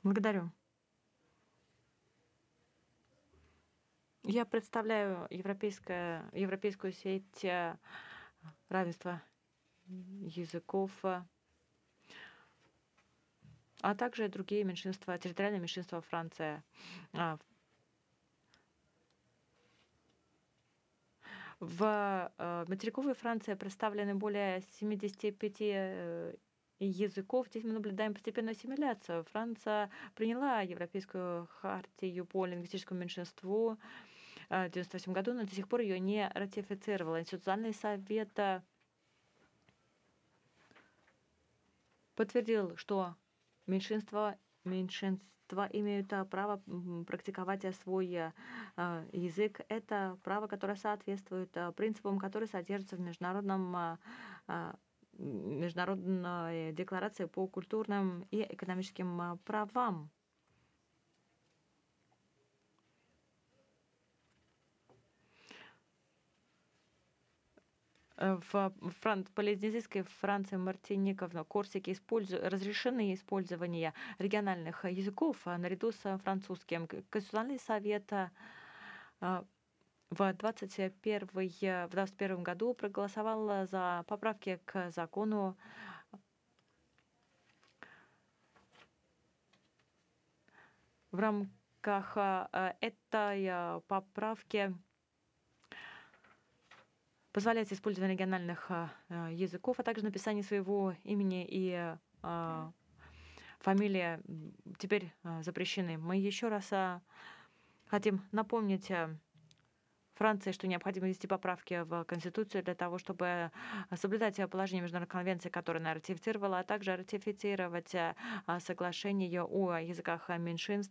Благодарю. Я представляю европейскую сеть равенства языков, а также другие меньшинства, территориальные меньшинства Франции. А, В материковой Франции представлены более 75 языков. Здесь мы наблюдаем постепенную ассимиляцию. Франция приняла Европейскую хартию по лингвистическому меньшинству в 1998 году, но до сих пор ее не ратифицировала. Институциональный совет подтвердил, что меньшинства имеют право практиковать свой язык. Это право, которое соответствует принципам, которые содержатся в международной декларации по культурным и экономическим правам. В полинезийской Франции, Мартиника, в Корсике разрешены использование региональных языков наряду с французским. Конституционный совет в 2021 году проголосовал за поправки к закону. В рамках этой поправки позволяется использование региональных языков, а также написание своего имени и фамилии теперь запрещены. Мы еще раз хотим напомнить Франции, что необходимо ввести поправки в Конституцию для того, чтобы соблюдать положение Международной конвенции, которую она ратифицировала, а также ратифицировать соглашение о языках меньшинств